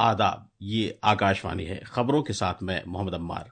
آداب، یہ آکاشوانی ہے۔ خبروں کے ساتھ میں محمد عمار۔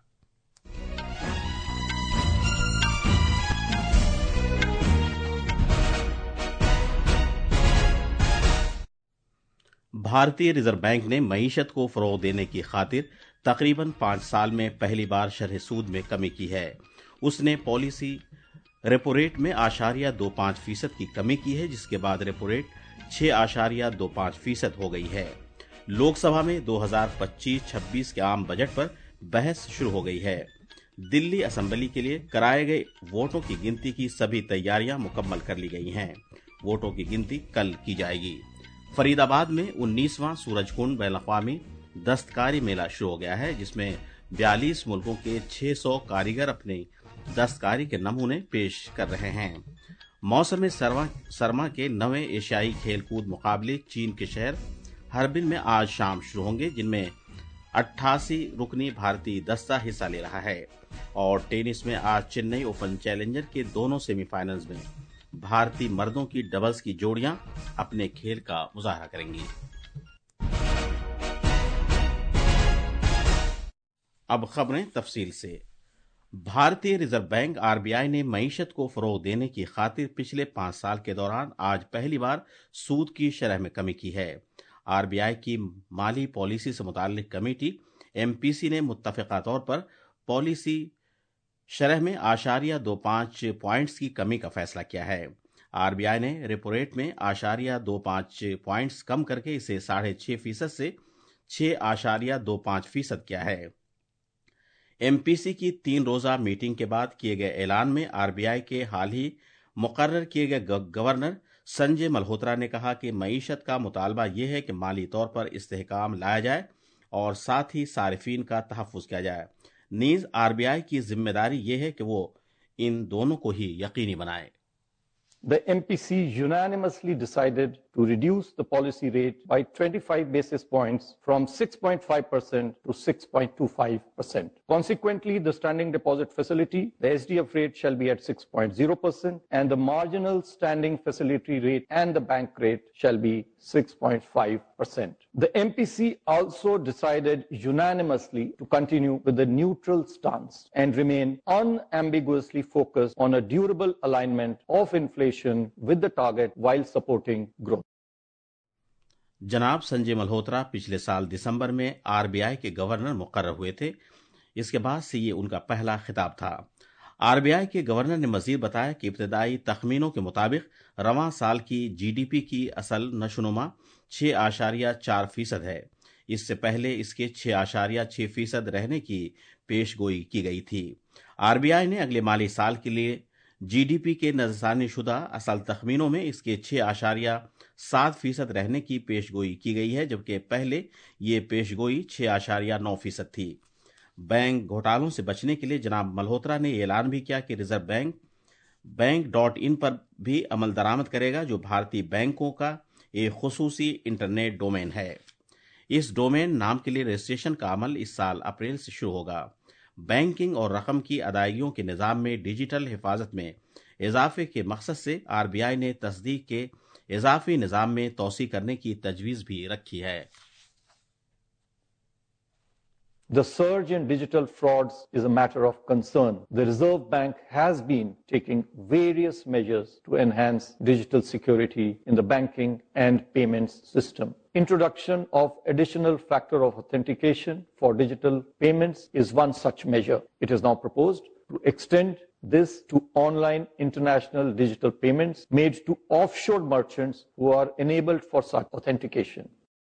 بھارتی ریزرو بینک نے معیشت کو فروغ دینے کی خاطر تقریباً 5 سال میں پہلی بار شرح سود میں کمی کی ہے۔ اس نے پالیسی ریپو ریٹ میں 0.25% کی کمی کی ہے، جس کے بعد ریپو ریٹ 6.25% ہو گئی ہے۔ لوک سبھا میں 2025-26 کے عام بجٹ پر بحث شروع ہو گئی ہے۔ دلی اسمبلی کے لیے کرائے گئے ووٹوں کی گنتی کی سبھی تیاریاں مکمل کر لی گئی ہیں۔ ووٹوں کی گنتی کل کی جائے گی۔ فرید آباد میں 19واں سورج کنڈ بین الاقوامی دستکاری میلہ شروع ہو گیا ہے، جس میں 42 ملکوں کے 600 کاریگر اپنی دستکاری کے نمونے پیش کر رہے ہیں۔ موسم سرما کے 9ویں ایشیائی کھیل کود مقابلے چین کے شہر ہربن میں آج شام شروع ہوں گے، جن میں 88 رکنی بھارتی دستہ حصہ لے رہا ہے۔ اور ٹینس میں آج چنئی اوپن چیلنجر کے دونوں سیمی فائنلز میں بھارتی مردوں کی ڈبلز کی جوڑیاں اپنے کھیل کا مظاہرہ کریں گی۔ اب خبریں تفصیل سے۔ بھارتی ریزرو بینک RBI نے معیشت کو فروغ دینے کی خاطر پچھلے 5 سال کے دوران آج پہلی بار سود کی شرح میں کمی کی ہے۔ RBI کی مالی پالیسی سے متعلق کمیٹی MPC نے متفقہ طور پر پالیسی شرح میں 0.25 پوائنٹس کی کمی کا فیصلہ کیا ہے۔ RBI نے ریپو ریٹ میں 0.25 پوائنٹس کم کر کے اسے 6.5% سے 6.25% کیا ہے۔ MPC کی 3 روزہ میٹنگ کے بعد کیے گئے اعلان میں RBI کے حال ہی مقرر کیے گئے گورنر سنجے ملہوترا نے کہا کہ معیشت کا مطالبہ یہ ہے کہ مالی طور پر استحکام لایا جائے اور ساتھ ہی صارفین کا تحفظ کیا جائے۔ نیز RBI کی ذمہ داری یہ ہے کہ وہ ان دونوں کو ہی یقینی بنائے۔ The MPC unanimously decided to reduce the policy rate by 25 basis points from 6.5% to 6.25%. Consequently, the standing deposit facility, the SDF rate shall be at 6.0% and the marginal standing facility rate and the bank rate shall be 6.5%. The MPC also decided unanimously to continue with the neutral stance and remain unambiguously focused on a durable alignment of inflation with the target while supporting growth. جناب سنجے ملہوترا پچھلے سال دسمبر میں RBI کے governor مقرر ہوئے تھے۔ اس کے بعد سے یہ ان کا پہلا خطاب تھا۔ RBI کے گورنر نے مزید بتایا کہ ابتدائی تخمینوں کے مطابق رواں سال کی GDP کی اصل نشوونما 6.4% ہے۔ اس سے پہلے اس کے 6.6% رہنے کی پیش گوئی کی گئی تھی۔ RBI نے اگلے مالی سال کے لیے GDP کے نظرثانی شدہ اصل تخمینوں میں اس کے 6.7% رہنے کی پیش گوئی کی گئی ہے، جبکہ پہلے یہ پیش گوئی 6.9% تھی۔ بینک گھوٹالوں سے بچنے کے لیے جناب ملہوترا نے یہ اعلان بھی کیا کہ ریزرو بینک.in پر بھی عمل درآمد کرے گا، جو بھارتی بینکوں کا ایک خصوصی انٹرنیٹ ڈومین ہے۔ اس ڈومین نام کے لیے رجسٹریشن کا عمل اس سال اپریل سے شروع ہوگا۔ بینکنگ اور رقم کی ادائیگیوں کے نظام میں ڈیجیٹل حفاظت میں اضافے کے مقصد سے RBI نے تصدیق کے اضافی نظام میں توسیع کرنے کی تجویز بھی رکھی ہے۔ The surge in digital frauds is a matter of concern. The Reserve Bank has been taking various measures to enhance digital security in the banking and payments system. Introduction of additional factor of authentication for digital payments is one such measure. It is now proposed to extend this to online international digital payments made to offshore merchants who are enabled for such authentication.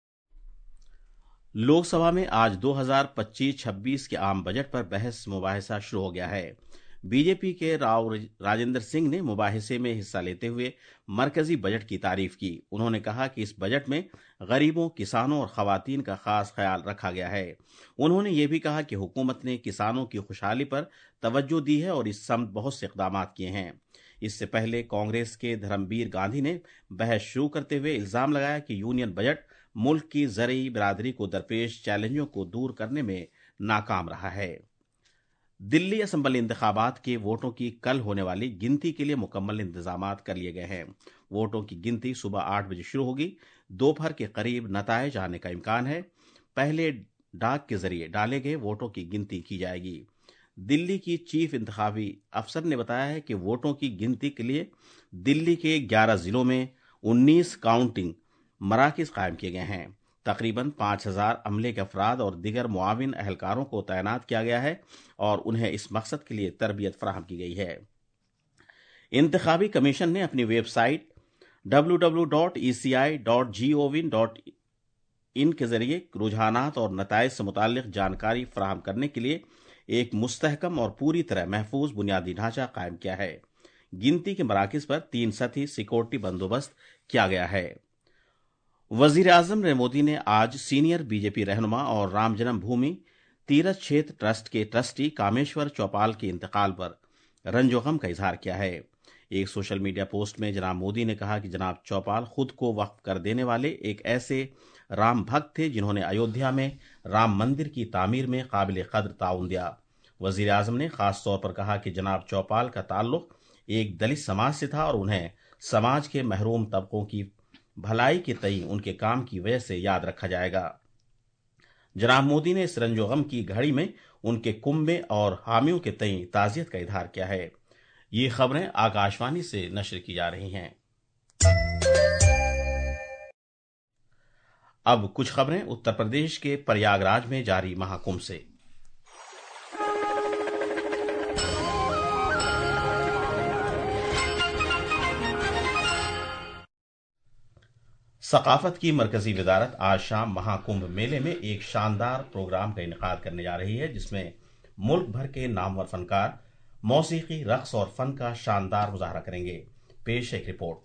Lok Sabha میں آج 2025-26 کے عام budget پر بحث مباحثہ شروع ہو گیا ہے۔ BJP کے راؤ راجندر سنگھ نے مباحثے میں حصہ لیتے ہوئے مرکزی بجٹ کی تعریف کی۔ انہوں نے کہا کہ اس بجٹ میں غریبوں، کسانوں اور خواتین کا خاص خیال رکھا گیا ہے۔ انہوں نے یہ بھی کہا کہ حکومت نے کسانوں کی خوشحالی پر توجہ دی ہے اور اس سمت بہت سے اقدامات کیے ہیں۔ اس سے پہلے کانگریس کے دھرمبیر گاندھی نے بحث شروع کرتے ہوئے الزام لگایا کہ یونین بجٹ ملک کی زرعی برادری کو درپیش چیلنجوں کو دور کرنے میں ناکام رہا ہے۔ دلی اسمبلی انتخابات کے ووٹوں کی کل ہونے والی گنتی کے لیے مکمل انتظامات کر لیے گئے ہیں۔ ووٹوں کی گنتی صبح 8 بجے شروع ہوگی۔ دوپہر کے قریب نتائج آنے کا امکان ہے۔ पहले डाक के जरिए डाले गए वोटों की गिनती की जाएगी। दिल्ली की चीफ इंतखाबी अफसर ने बताया है कि वोटों की गिनती के लिए दिल्ली के 11 जिलों में 19 काउंटिंग मराकज कायम किए गए हैं। तकरीबन 5000 अमले के अफराद और दिगर मुआविन अहलकारों को तैनात किया गया है और उन्हें इस मकसद के लिए तरबियत फराहम की गई है। इंतखाबी कमीशन ने अपनी वेबसाइट www.eci.gov.in के जरिए रुझानात और नताइज से मुताल्लिक जानकारी फराहम करने के लिए एक मुस्तहकम और पूरी तरह महफूज बुनियादी ढांचा कायम किया है। गिनती के मराकज पर 3 सतही सिक्योरिटी बंदोबस्त किया गया है। वजीर आजम नरेंद्र मोदी ने आज सीनियर बीजेपी रहनुमा और राम जन्मभूमि तीरथ क्षेत्र ट्रस्ट के ट्रस्टी कामेश्वर चौपाल के इंतकाल पर रंजो गम का इजहार किया है। एक सोशल मीडिया पोस्ट में जनाब मोदी ने कहा कि जनाब चौपाल खुद को वक्फ कर देने वाले एक ऐसे राम भक्त थे जिन्होंने अयोध्या में राम मंदिर की तामीर में काबिल कद्र ताउन दिया। वजीर आजम ने खास तौर पर कहा कि जनाब चौपाल का ताल्लुक एक दलित समाज से था और उन्हें समाज के महरूम तबकों की भलाई के तई उनके काम की वजह से याद रखा जाएगा। जनाब मोदी ने इस रंजो गम की घड़ी में उनके कुंबे और हामियों के तई ताजियत का इजहार किया है। ये खबरें आकाशवाणी से नशर की जा रही हैं। अब कुछ खबरें उत्तर प्रदेश के प्रयागराज में जारी महाकुंभ से। सकाफत की मरकजी वजारत आज शाम महाकुंभ मेले में एक शानदार प्रोग्राम का इनेकाद करने जा रही है, जिसमें मुल्क भर के नामवर फनकार मौसीकी, रक्स और फन का शानदार मुजाहरा करेंगे। पेश एक रिपोर्ट।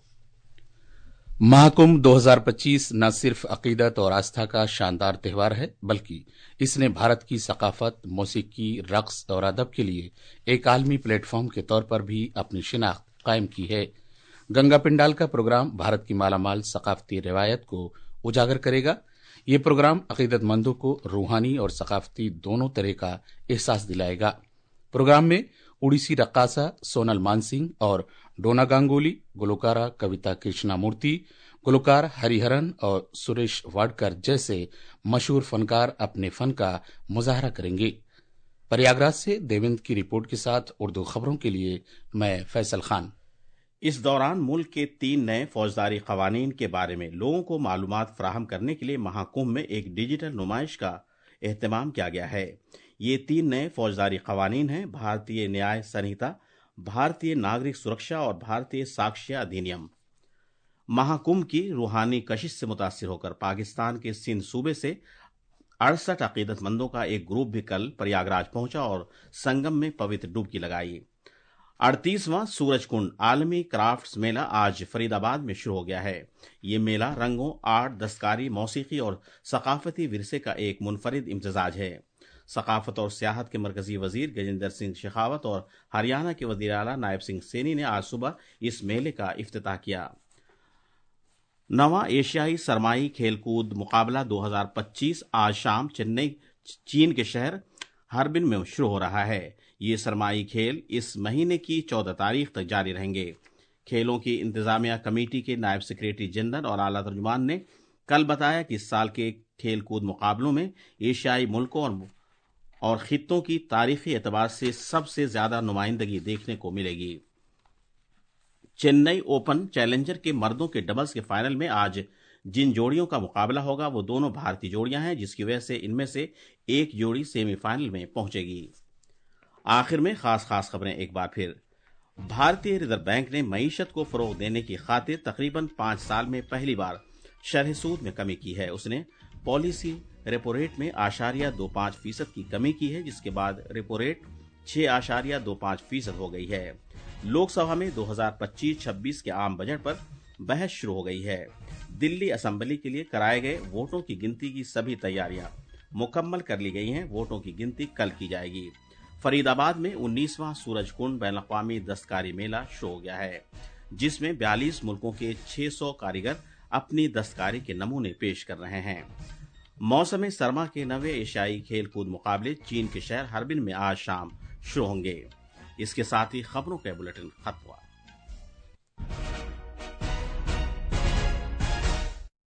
महाकुंभ 2025 न सिर्फ अकीदत और आस्था का शानदार त्योहार है, बल्कि इसने भारत की सकाफत, मौसीकी, रक्स और अदब के लिए एक आलमी प्लेटफॉर्म के तौर पर भी अपनी शिनाख्त कायम की है। गंगा पिंडाल का प्रोग्राम भारत की मालामाल सकाफती रिवायत को उजागर करेगा। ये प्रोग्राम अकीदतमंदों को रूहानी और सकाफती दोनों तरह का एहसास दिलाएगा। प्रोग्राम में उड़ीसी रक्कासा सोनल मानसिंह और डोना गांगुली, गुलकारा कविता कृष्णामूर्ति, गुलकार हरिहरन और सुरेश वाडकर जैसे मशहूर फनकार अपने फन का मुजाहरा करेंगे। प्रयागराज से देवेंद्र की रिपोर्ट के साथ उर्दू खबरों के लिए मैं फैसल खान। इस दौरान मुल्क के 3 नए फौजदारी कवानीन के बारे में लोगों को मालूमात फराहम करने के लिए महाकुंभ में एक डिजिटल नुमाइश का एहतमाम किया गया है। ये 3 नए फौजदारी कवानीन हैं: भारतीय न्याय संहिता, भारतीय नागरिक सुरक्षा और भारतीय साक्ष्य अधिनियम। महाकुंभ की रूहानी कशिश से मुतासिर होकर पाकिस्तान के सिंध सूबे से 68 अकीदतमंदों का एक ग्रुप भी कल प्रयागराज पहुंचा और संगम में पवित्र डुबकी लगाई। 38वां सूरजकुंड आलमी क्राफ्ट्स मेला आज फरीदाबाद में शुरू हो गया है। ये मेला रंगों, आर्ट, दस्तकारी, मौसीकी और सकाफती विरसे का एक मुनफरिद इम्तिजाज है। सकाफत और सियाहत के मरकजी वजीर गजेंद्र सिंह शेखावत और हरियाणा के वजीर आला नायब सिंह सैनी ने आज सुबह इस मेले का इफ्तिताह किया। 9वां एशियाई सरमाई खेलकूद मुकाबला 2025 आज शाम चेन्नई, चीन के शहर हार्बिन में शुरू हो रहा है। ये सरमाई खेल इस महीने की 14 तारीख तक जारी रहेंगे। खेलों की इंतजामिया कमेटी के नायब सेक्रेटरी जनरल और आला तर्जुमान ने कल बताया कि इस साल के खेलकूद मुकाबलों में एशियाई मुल्कों और खित्तों की तारीखी एतबार से सबसे ज्यादा नुमाइंदगी देखने को मिलेगी। चेन्नई ओपन चैलेंजर के मर्दों के डबल्स के फाइनल में आज जिन जोड़ियों का मुकाबला होगा वो दोनों भारतीय जोड़ियां हैं, जिसकी वजह से इनमें से एक जोड़ी सेमीफाइनल में पहुंचेगी। आखिर में खास खबरें एक बार फिर। भारतीय रिजर्व बैंक ने मईशत को फरोग देने की खातिर तकरीबन 5 साल में पहली बार शरह सूद में कमी की है। उसने पॉलिसी रेपो रेट में 0.25% की कमी की है, जिसके बाद रेपो रेट 6.25% हो गई है। लोकसभा में 2025-26 के आम बजट पर बहस शुरू हो गई है। दिल्ली असेंबली के लिए कराए गए वोटों की गिनती की सभी तैयारियां मुकम्मल कर ली गई हैं। वोटों की गिनती कल की जाएगी। फरीदाबाद में 19वां सूरजकुंड बैनुल-अक़वामी दस्तकारी मेला शुरू हो गया है, जिसमें 42 मुल्कों के 600 कारीगर अपनी दस्तकारी के नमूने पेश कर रहे हैं। मौसम सरमा के 9वें एशियाई खेलकूद मुकाबले चीन के शहर हार्बिन में आज शाम शुरू होंगे। इसके साथ ही खबरों का बुलेटिन खत्म हुआ।